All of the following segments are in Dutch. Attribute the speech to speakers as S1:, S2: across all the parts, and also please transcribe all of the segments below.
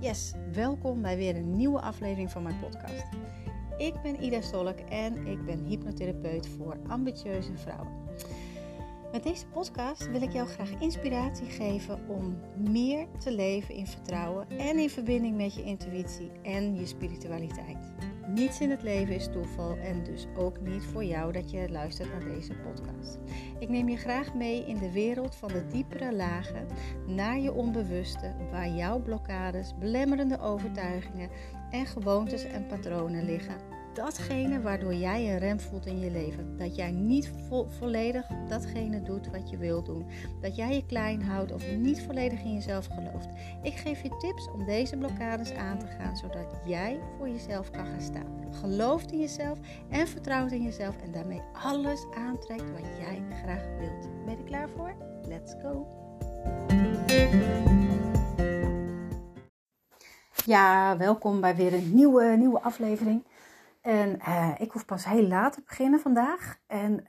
S1: Yes, welkom bij weer een nieuwe aflevering van mijn podcast. Ik ben Ida Stolk en ik ben hypnotherapeut voor ambitieuze vrouwen. Met deze podcast wil ik jou graag inspiratie geven om meer te leven in vertrouwen en in verbinding met je intuïtie en je spiritualiteit. Niets in het leven is toeval en dus ook niet voor jou dat je luistert naar deze podcast. Ik neem je graag mee in de wereld van de diepere lagen, naar je onbewuste, waar jouw blokkades, belemmerende overtuigingen en gewoontes en patronen liggen. Datgene waardoor jij een rem voelt in je leven. Dat jij niet volledig datgene doet wat je wilt doen. Dat jij je klein houdt of niet volledig in jezelf gelooft. Ik geef je tips om deze blokkades aan te gaan, zodat jij voor jezelf kan gaan staan. Gelooft in jezelf en vertrouwt in jezelf en daarmee alles aantrekt wat jij graag wilt. Ben je er klaar voor? Let's go! Ja, welkom bij weer een nieuwe aflevering. En ik hoef pas heel laat te beginnen vandaag. En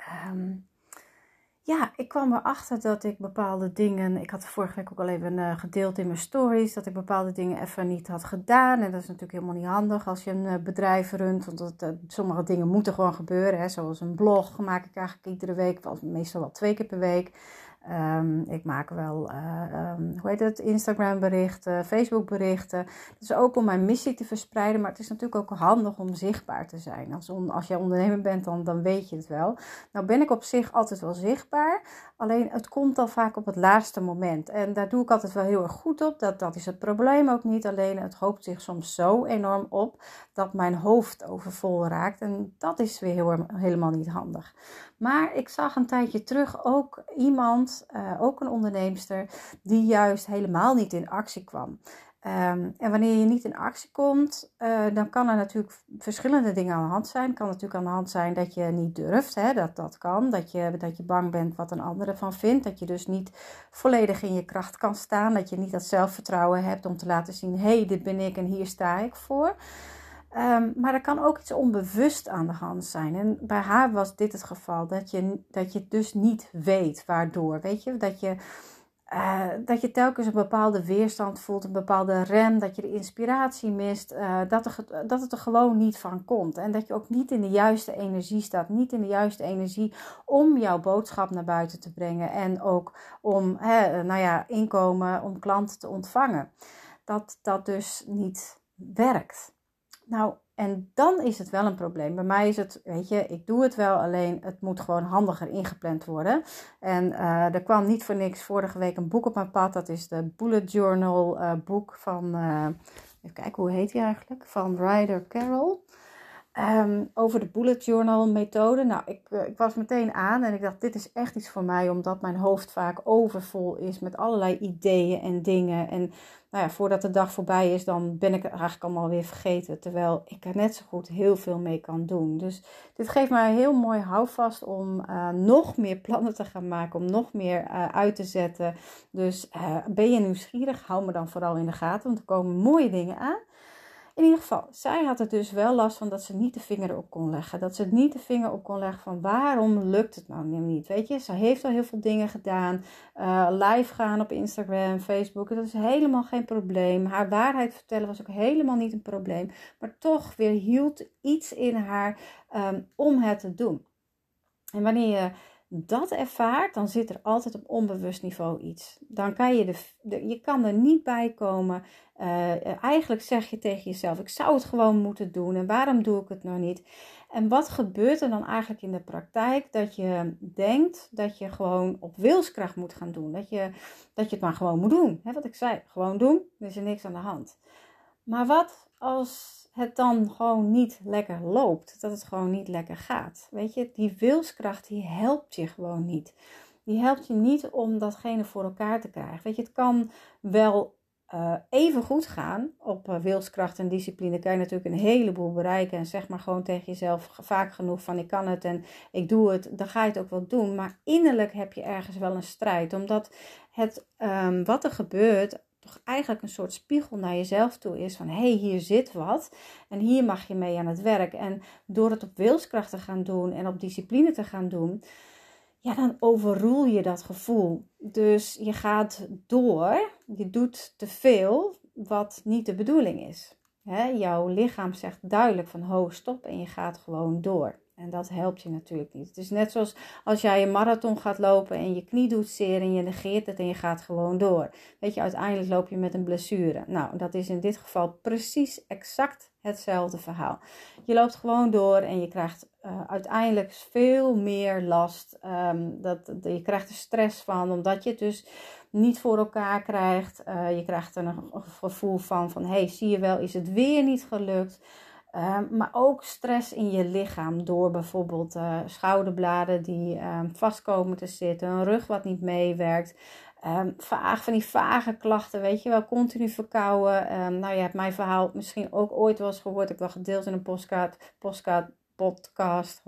S1: ik kwam erachter dat ik bepaalde dingen... Ik had vorige week ook al even gedeeld in mijn stories... dat ik bepaalde dingen even niet had gedaan. En dat is natuurlijk helemaal niet handig als je een bedrijf runt. Want sommige dingen moeten gewoon gebeuren. Hè. Zoals een blog maak ik eigenlijk iedere week. Meestal wel 2 keer per week. Ik maak wel, Instagram berichten, Facebook berichten. Dus ook om mijn missie te verspreiden. Maar het is natuurlijk ook handig om zichtbaar te zijn. Als je ondernemer bent, dan weet je het wel. Nou ben ik op zich altijd wel zichtbaar. Alleen het komt al vaak op het laatste moment. En daar doe ik altijd wel heel erg goed op. Dat is het probleem ook niet. Alleen het hoopt zich soms zo enorm op dat mijn hoofd overvol raakt. En dat is weer helemaal niet handig. Maar ik zag een tijdje terug ook iemand, ook een onderneemster, die juist helemaal niet in actie kwam. En wanneer je niet in actie komt, dan kan er natuurlijk verschillende dingen aan de hand zijn. Het kan natuurlijk aan de hand zijn dat je niet durft, hè, dat kan. Dat je bang bent wat een ander ervan vindt. Dat je dus niet volledig in je kracht kan staan. Dat je niet dat zelfvertrouwen hebt om te laten zien, hé, dit ben ik en hier sta ik voor. Maar er kan ook iets onbewust aan de hand zijn. En bij haar was dit het geval. Dat je dus niet weet waardoor. Weet je, dat je telkens een bepaalde weerstand voelt. Een bepaalde rem. Dat je de inspiratie mist. Dat het er gewoon niet van komt. En dat je ook niet in de juiste energie staat. Niet in de juiste energie om jouw boodschap naar buiten te brengen. En ook om inkomen, om klanten te ontvangen. Dat dus niet werkt. Nou, en dan is het wel een probleem. Bij mij is het, ik doe het wel, alleen het moet gewoon handiger ingepland worden. En er kwam niet voor niks vorige week een boek op mijn pad. Dat is de Bullet Journal boek van, even kijken, hoe heet die eigenlijk? Van Ryder Carroll. Over de Bullet Journal methode. Nou, ik was meteen aan en ik dacht, dit is echt iets voor mij, omdat mijn hoofd vaak overvol is met allerlei ideeën en dingen. En voordat de dag voorbij is, dan ben ik het eigenlijk allemaal weer vergeten, terwijl ik er net zo goed heel veel mee kan doen. Dus dit geeft mij een heel mooi houvast om nog meer plannen te gaan maken, om nog meer uit te zetten. Dus ben je nieuwsgierig, hou me dan vooral in de gaten, want er komen mooie dingen aan. In ieder geval, zij had er dus wel last van dat ze niet de vinger op kon leggen. Dat ze niet de vinger op kon leggen van waarom lukt het nou niet. Weet je, ze heeft al heel veel dingen gedaan. Live gaan op Instagram, Facebook, dat is helemaal geen probleem. Haar waarheid vertellen was ook helemaal niet een probleem. Maar toch weer hield iets in haar om het te doen. En wanneer je dat ervaart, dan zit er altijd op onbewust niveau iets. Dan kan je kan er niet bij komen. Eigenlijk zeg je tegen jezelf, ik zou het gewoon moeten doen. En waarom doe ik het nou niet? En wat gebeurt er dan eigenlijk in de praktijk? Dat je denkt dat je gewoon op wilskracht moet gaan doen. Dat je het maar gewoon moet doen. Wat ik zei, gewoon doen, er is er niks aan de hand. Maar wat als het dan gewoon niet lekker loopt, dat het gewoon niet lekker gaat? Weet je, die wilskracht die helpt je gewoon niet. Die helpt je niet om datgene voor elkaar te krijgen. Weet je, het kan wel even goed gaan. Op wilskracht en discipline kan je natuurlijk een heleboel bereiken. En zeg maar gewoon tegen jezelf vaak genoeg van ik kan het en ik doe het. Dan ga je het ook wel doen. Maar innerlijk heb je ergens wel een strijd. Omdat wat er gebeurt toch eigenlijk een soort spiegel naar jezelf toe is. Van hier zit wat. En hier mag je mee aan het werk. En door het op wilskracht te gaan doen en op discipline te gaan doen, dan overroel je dat gevoel. Dus je gaat door, je doet te veel, wat niet de bedoeling is. Jouw lichaam zegt duidelijk van ho, stop en je gaat gewoon door. En dat helpt je natuurlijk niet. Het is net zoals als jij een marathon gaat lopen en je knie doet zeer en je negeert het en je gaat gewoon door. Weet je, uiteindelijk loop je met een blessure. Nou, dat is in dit geval precies exact hetzelfde verhaal. Je loopt gewoon door en je krijgt uiteindelijk veel meer last. Je krijgt er stress van, omdat je het dus niet voor elkaar krijgt. Je krijgt er een gevoel van hey, zie je wel, is het weer niet gelukt. Maar ook stress in je lichaam door bijvoorbeeld schouderbladen die vast komen te zitten, een rug wat niet meewerkt. Van die vage klachten, weet je wel, continu verkouden. Je hebt mijn verhaal misschien ook ooit wel eens gehoord. Ik heb wel gedeeld in een podcast.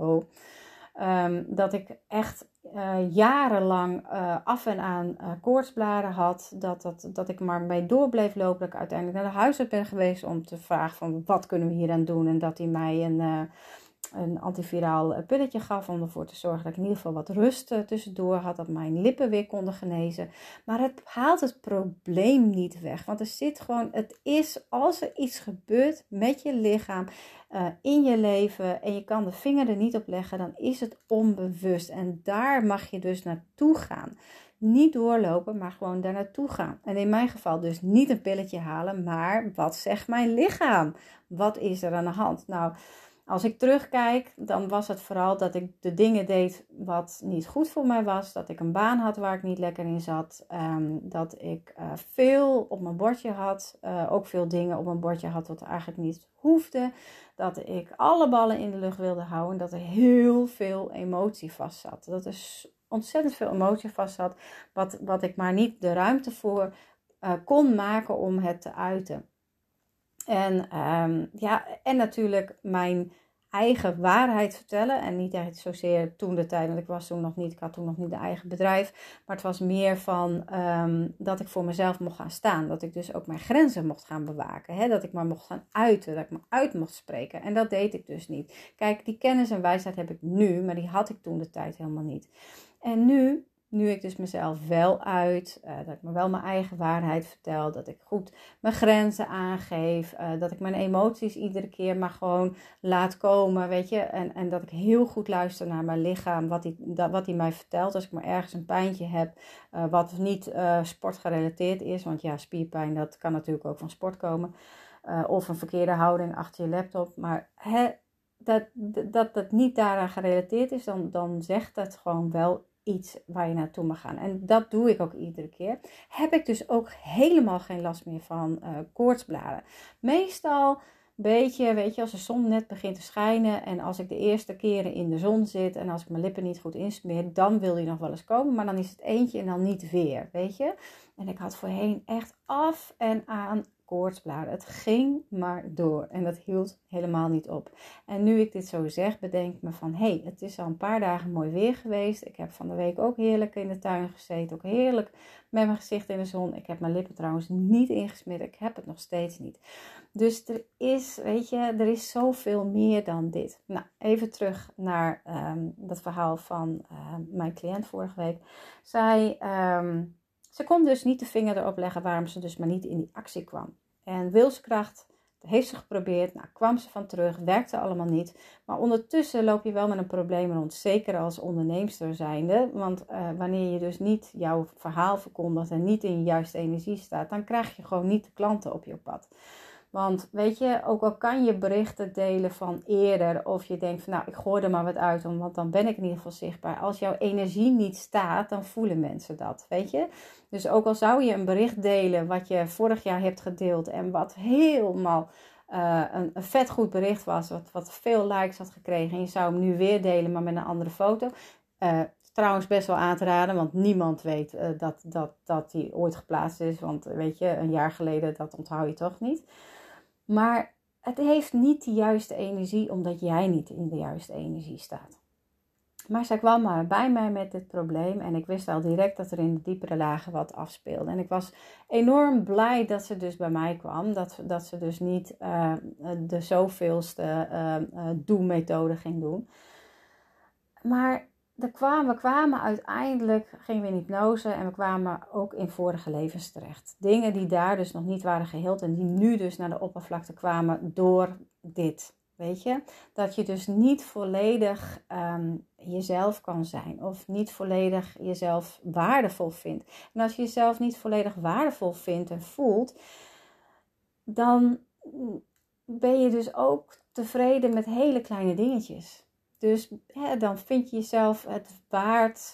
S1: Dat ik echt jarenlang af en aan koortsbladen had. Dat ik maar mee door bleef lopen. Dat ik uiteindelijk naar de huisarts ben geweest om te vragen van wat kunnen we hier aan doen. En dat hij mij een antiviraal pilletje gaf om ervoor te zorgen dat ik in ieder geval wat rust tussendoor had. Dat mijn lippen weer konden genezen. Maar het haalt het probleem niet weg. Want er zit gewoon, het is als er iets gebeurt met je lichaam in je leven en je kan de vinger er niet op leggen, dan is het onbewust. En daar mag je dus naartoe gaan. Niet doorlopen, maar gewoon daar naartoe gaan. En in mijn geval dus niet een pilletje halen, maar wat zegt mijn lichaam? Wat is er aan de hand? Nou, als ik terugkijk, dan was het vooral dat ik de dingen deed wat niet goed voor mij was. Dat ik een baan had waar ik niet lekker in zat. Dat ik veel op mijn bordje had. Ook veel dingen op mijn bordje had wat eigenlijk niet hoefde. Dat ik alle ballen in de lucht wilde houden. Dat er heel veel emotie vast zat. Dat er ontzettend veel emotie vast zat. Wat ik maar niet de ruimte voor kon maken om het te uiten. En natuurlijk mijn eigen waarheid vertellen. En niet echt zozeer toen de tijd, want ik had toen nog niet een eigen bedrijf. Maar het was meer van dat ik voor mezelf mocht gaan staan. Dat ik dus ook mijn grenzen mocht gaan bewaken. Hè? Dat ik maar mocht gaan uiten, dat ik me uit mocht spreken. En dat deed ik dus niet. Kijk, die kennis en wijsheid heb ik nu, maar die had ik toen de tijd helemaal niet. En nu ik dus mezelf wel uit, dat ik me wel mijn eigen waarheid vertel, dat ik goed mijn grenzen aangeef, dat ik mijn emoties iedere keer maar gewoon laat komen, weet je. En dat ik heel goed luister naar mijn lichaam, wat hij mij vertelt. Als ik maar ergens een pijntje heb, wat niet sportgerelateerd is, want ja, spierpijn, dat kan natuurlijk ook van sport komen. Of een verkeerde houding achter je laptop, maar dat niet daaraan gerelateerd is, dan zegt dat gewoon wel iets waar je naartoe mag gaan. En dat doe ik ook iedere keer. Heb ik dus ook helemaal geen last meer van koortsbladen. Meestal weet je, als de zon net begint te schijnen en als ik de eerste keren in de zon zit en als ik mijn lippen niet goed insmeer, dan wil die nog wel eens komen, maar dan is het eentje en dan niet weer, weet je. En ik had voorheen echt af en aan koortsbladen. Het ging maar door en dat hield helemaal niet op. En nu ik dit zo zeg, bedenk ik me van het is al een paar dagen mooi weer geweest. Ik heb van de week ook heerlijk in de tuin gezeten, ook heerlijk met mijn gezicht in de zon. Ik heb mijn lippen trouwens niet ingesmeerd, ik heb het nog steeds niet. Dus er is zoveel meer dan dit. Nou, even terug naar dat verhaal van mijn cliënt vorige week. Ze kon dus niet de vinger erop leggen waarom ze dus maar niet in die actie kwam. En wilskracht, dat heeft ze geprobeerd, kwam ze van terug, werkte allemaal niet. Maar ondertussen loop je wel met een probleem rond, zeker als onderneemster zijnde. Want wanneer je dus niet jouw verhaal verkondigt en niet in je juiste energie staat, dan krijg je gewoon niet de klanten op je pad. Want weet je, ook al kan je berichten delen van eerder of je denkt van ik gooi er maar wat uit, want dan ben ik in ieder geval zichtbaar. Als jouw energie niet staat, dan voelen mensen dat, weet je. Dus ook al zou je een bericht delen wat je vorig jaar hebt gedeeld en wat helemaal een vet goed bericht was, wat veel likes had gekregen en je zou hem nu weer delen, maar met een andere foto. Trouwens best wel aan te raden, want niemand weet dat die ooit geplaatst is. Want weet je, een jaar geleden, dat onthoud je toch niet. Maar het heeft niet de juiste energie, omdat jij niet in de juiste energie staat. Maar zij kwam maar bij mij met dit probleem en ik wist al direct dat er in de diepere lagen wat afspeelde. En ik was enorm blij dat ze dus bij mij kwam, dat ze dus niet de zoveelste do-methode ging doen. Maar we kwamen uiteindelijk, gingen we in hypnose en we kwamen ook in vorige levens terecht. Dingen die daar dus nog niet waren geheeld en die nu dus naar de oppervlakte kwamen door dit. Weet je, dat je dus niet volledig jezelf kan zijn of niet volledig jezelf waardevol vindt. En als je jezelf niet volledig waardevol vindt en voelt, dan ben je dus ook tevreden met hele kleine dingetjes. Dus dan vind je jezelf het waard,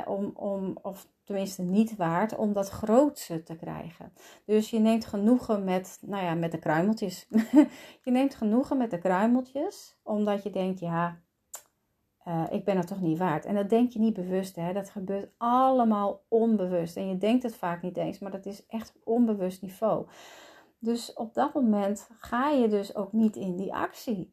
S1: of tenminste niet waard, om dat grootste te krijgen. Dus je neemt genoegen met de kruimeltjes. Je neemt genoegen met de kruimeltjes, omdat je denkt, ik ben het toch niet waard. En dat denk je niet bewust, dat gebeurt allemaal onbewust. En je denkt het vaak niet eens, maar dat is echt op onbewust niveau. Dus op dat moment ga je dus ook niet in die actie.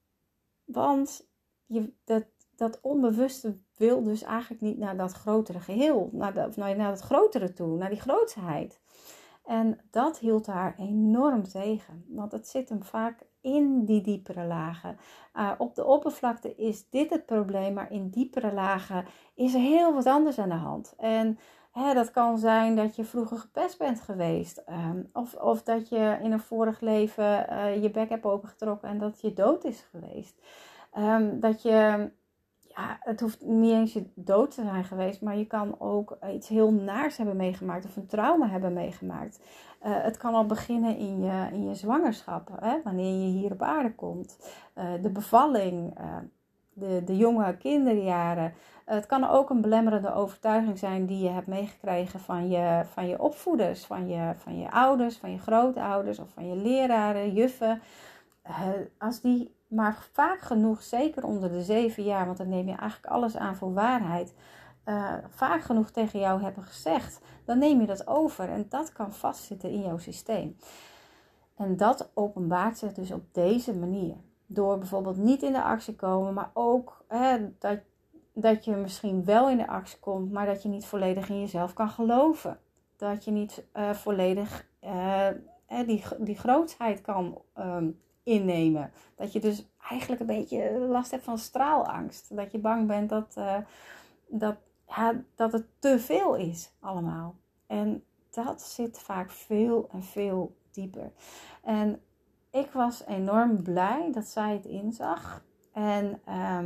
S1: Want dat onbewuste wil dus eigenlijk niet naar dat grotere geheel. Naar dat grotere toe, naar die grootsheid. En dat hield haar enorm tegen. Want het zit hem vaak in die diepere lagen. Op de oppervlakte is dit het probleem. Maar in diepere lagen is er heel wat anders aan de hand. En dat kan zijn dat je vroeger gepest bent geweest. Of dat je in een vorig leven je bek hebt opengetrokken en dat je dood is geweest. Dat je, het hoeft niet eens je dood te zijn geweest, maar je kan ook iets heel naars hebben meegemaakt of een trauma hebben meegemaakt. Het kan al beginnen in je zwangerschap, wanneer je hier op aarde komt. De bevalling, de jonge kinderjaren. Het kan ook een belemmerende overtuiging zijn die je hebt meegekregen van je opvoeders, van je ouders, van je grootouders of van je leraren, juffen. Als die maar vaak genoeg, zeker onder de 7 jaar, want dan neem je eigenlijk alles aan voor waarheid, vaak genoeg tegen jou hebben gezegd, dan neem je dat over en dat kan vastzitten in jouw systeem. En dat openbaart zich dus op deze manier. Door bijvoorbeeld niet in de actie komen, maar ook dat je misschien wel in de actie komt, maar dat je niet volledig in jezelf kan geloven. Dat je niet volledig die grootsheid kan innemen. Dat je dus eigenlijk een beetje last hebt van straalangst. Dat je bang bent dat het te veel is allemaal. En dat zit vaak veel en veel dieper. En ik was enorm blij dat zij het inzag. En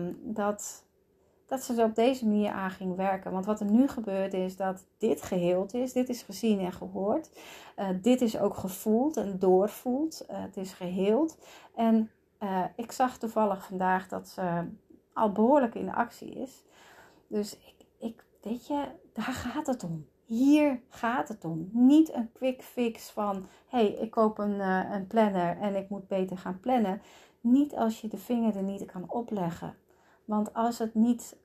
S1: dat ze er op deze manier aan ging werken. Want wat er nu gebeurt is dat dit geheeld is. Dit is gezien en gehoord. Dit is ook gevoeld en doorvoeld. Het is geheeld. En ik zag toevallig vandaag dat ze al behoorlijk in actie is. Dus weet je, daar gaat het om. Hier gaat het om. Niet een quick fix van, ik koop een planner en ik moet beter gaan plannen. Niet als je de vinger er niet kan opleggen. Want als het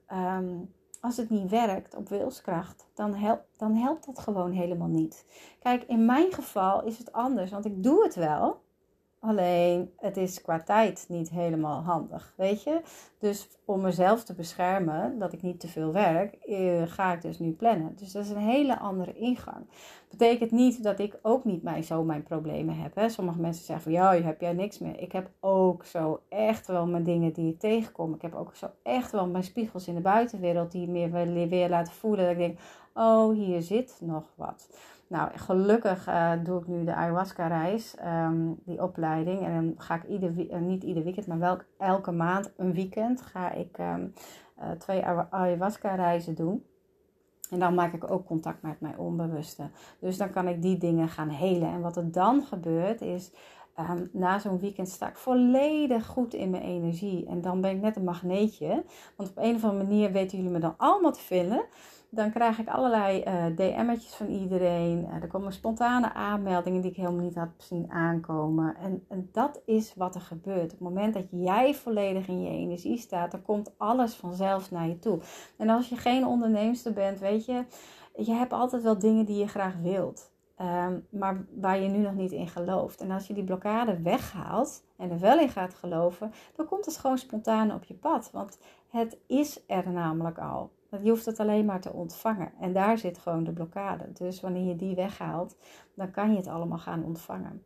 S1: niet werkt op wilskracht, dan helpt dat gewoon helemaal niet. Kijk, in mijn geval is het anders, want ik doe het wel. Alleen, het is qua tijd niet helemaal handig, weet je. Dus om mezelf te beschermen, dat ik niet te veel werk, ga ik dus nu plannen. Dus dat is een hele andere ingang. Betekent niet dat ik ook niet mijn problemen heb. Hè. Sommige mensen zeggen van, heb jij niks meer. Ik heb ook zo echt wel mijn dingen die ik tegenkom. Ik heb ook zo echt wel mijn spiegels in de buitenwereld die me weer laten voelen. Dat ik denk, hier zit nog wat. Nou, gelukkig doe ik nu de ayahuasca-reis, die opleiding. En dan ga ik niet ieder weekend, maar wel elke maand een weekend ga ik 2 ayahuasca-reizen doen. En dan maak ik ook contact met mijn onbewuste. Dus dan kan ik die dingen gaan helen. En wat er dan gebeurt is, na zo'n weekend sta ik volledig goed in mijn energie. En dan ben ik net een magneetje. Want op een of andere manier weten jullie me dan allemaal te vinden. Dan krijg ik allerlei DM'tjes van iedereen. Er komen spontane aanmeldingen die ik helemaal niet had zien aankomen. En dat is wat er gebeurt. Op het moment dat jij volledig in je energie staat, dan komt alles vanzelf naar je toe. En als je geen onderneemster bent, weet je, je hebt altijd wel dingen die je graag wilt. Maar waar je nu nog niet in gelooft. En als je die blokkade weghaalt en er wel in gaat geloven, dan komt het gewoon spontaan op je pad. Want het is er namelijk al. Je hoeft het alleen maar te ontvangen. En daar zit gewoon de blokkade. Dus wanneer je die weghaalt, dan kan je het allemaal gaan ontvangen.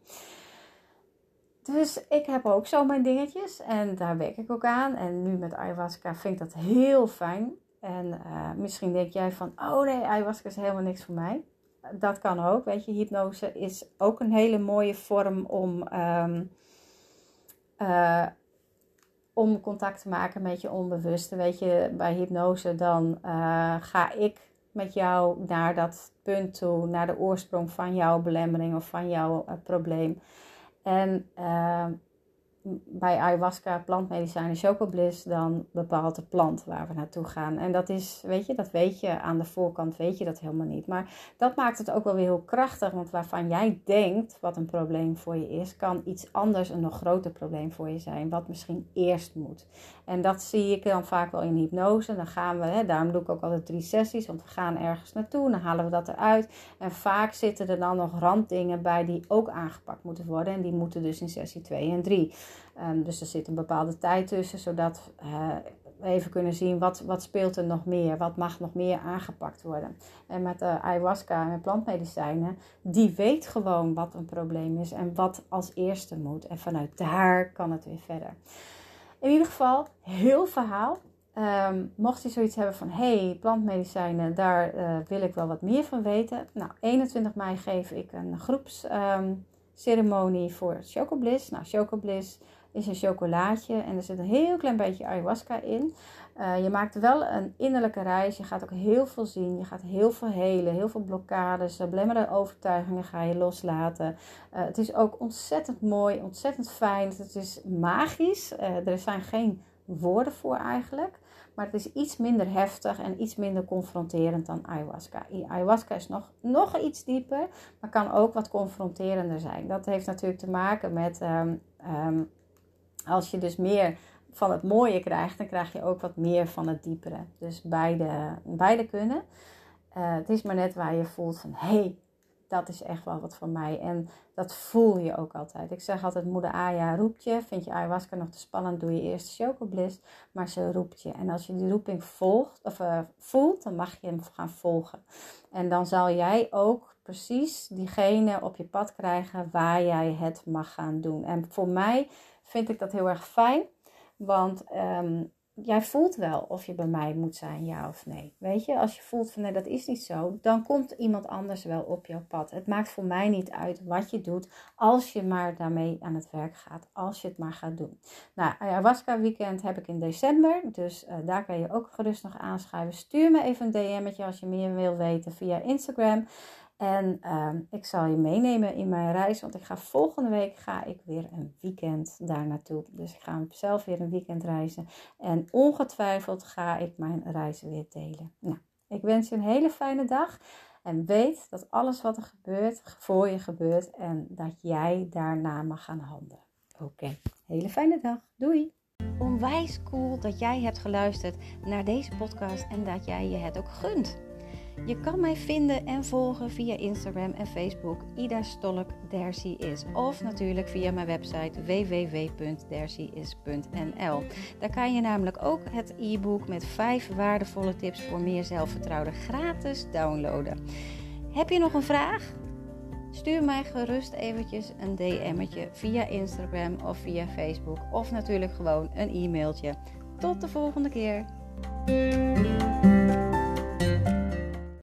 S1: Dus ik heb ook zo mijn dingetjes. En daar werk ik ook aan. En nu met ayahuasca vind ik dat heel fijn. En misschien denk jij van, oh nee, ayahuasca is helemaal niks voor mij. Dat kan ook, weet je. Hypnose is ook een hele mooie vorm om contact te maken met je onbewuste. Weet je, bij hypnose dan ga ik met jou naar dat punt toe, naar de oorsprong van jouw belemmering of van jouw probleem. En bij ayahuasca, plantmedicijnen, chocobliss, dan bepaalt de plant waar we naartoe gaan. En dat is, dat weet je aan de voorkant, weet je dat helemaal niet. Maar dat maakt het ook wel weer heel krachtig, want waarvan jij denkt wat een probleem voor je is, kan iets anders een nog groter probleem voor je zijn, wat misschien eerst moet. En dat zie ik dan vaak wel in hypnose. Dan gaan we, daarom doe ik ook altijd 3 sessies, want we gaan ergens naartoe, dan halen we dat eruit. En vaak zitten er dan nog randdingen bij die ook aangepakt moeten worden. En die moeten dus in sessie 2 en 3. Dus er zit een bepaalde tijd tussen, zodat we even kunnen zien wat speelt er nog meer, wat mag nog meer aangepakt worden. En met ayahuasca en met plantmedicijnen, die weet gewoon wat een probleem is en wat als eerste moet. En vanuit daar kan het weer verder. In ieder geval, heel verhaal. Mocht je zoiets hebben van, hey, plantmedicijnen, daar wil ik wel wat meer van weten. Nou, 21 mei geef ik een groepsceremonie voor chocobliss. Nou, chocobliss is een chocolaatje en er zit een heel klein beetje ayahuasca in. Je maakt wel een innerlijke reis. Je gaat ook heel veel zien. Je gaat heel veel helen. Heel veel blokkades, belemmerende overtuigingen ga je loslaten. Het is ook ontzettend mooi, ontzettend fijn. Het is magisch. Er zijn geen woorden voor eigenlijk. Maar het is iets minder heftig en iets minder confronterend dan ayahuasca. Ayahuasca is nog iets dieper, maar kan ook wat confronterender zijn. Dat heeft natuurlijk te maken met als je dus meer van het mooie krijgt, dan krijg je ook wat meer van het diepere. Dus beide kunnen. Het is maar net waar je voelt van, hey, dat is echt wel wat voor mij. En dat voel je ook altijd. Ik zeg altijd, moeder Aya roept je. Vind je ayahuasca nog te spannend, doe je eerst chocobliss. Maar ze roept je. En als je die roeping voelt, dan mag je hem gaan volgen. En dan zal jij ook precies diegene op je pad krijgen waar jij het mag gaan doen. En voor mij vind ik dat heel erg fijn. Want jij voelt wel of je bij mij moet zijn, ja of nee. Weet je, als je voelt van nee, dat is niet zo, dan komt iemand anders wel op jouw pad. Het maakt voor mij niet uit wat je doet, als je maar daarmee aan het werk gaat. Als je het maar gaat doen. Nou, ayahuasca weekend heb ik in december, dus daar kan je ook gerust nog aanschrijven. Stuur me even een DM'tje als je meer wil weten via Instagram. En ik zal je meenemen in mijn reis, want volgende week ga ik weer een weekend daar naartoe. Dus ik ga zelf weer een weekend reizen. En ongetwijfeld ga ik mijn reizen weer delen. Nou, ik wens je een hele fijne dag. En weet dat alles wat er gebeurt, voor je gebeurt. En dat jij daarna mag gaan handelen. Oké, hele fijne dag. Doei! Onwijs cool dat jij hebt geluisterd naar deze podcast en dat jij je het ook gunt. Je kan mij vinden en volgen via Instagram en Facebook Ida Stolk There She Is. Of natuurlijk via mijn website www.theresheis.nl. Daar kan je namelijk ook het e-book met 5 waardevolle tips voor meer zelfvertrouwen gratis downloaden. Heb je nog een vraag? Stuur mij gerust eventjes een DM'tje via Instagram of via Facebook. Of natuurlijk gewoon een e-mailtje. Tot de volgende keer.